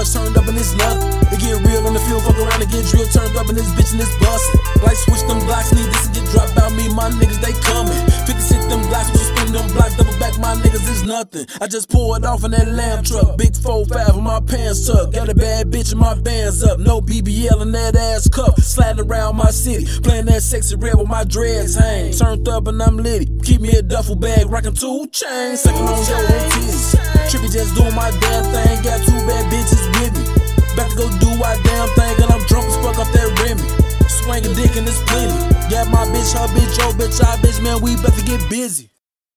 much, turned up and it's nothing. They get real on the field, fuck around and get drilled, turned up in this bitch and it's bustin'. Like switch them blocks, need this to get dropped out, me, my niggas, they coming. 50 cent them blocks, we'll spin them blocks, double back, my niggas is nothing. I just pulled off in that lamb truck, big 4-5 with my pants tucked. Got a bad bitch and my bands up, no BBL in that ass cup. Sliding around my city, playing that sexy red with my dreads hang. Turned up and I'm litty, keep me a duffel bag, rockin' 2 chains, suckin' on your titties. Trippy just doing my damn thing, got 2 bad bitches with me. About to go do my damn thing, and I'm drunk as fuck off that Remy. Swinging dick and it's plenty. Got my bitch, her bitch, your bitch, our bitch, man, we about to get busy.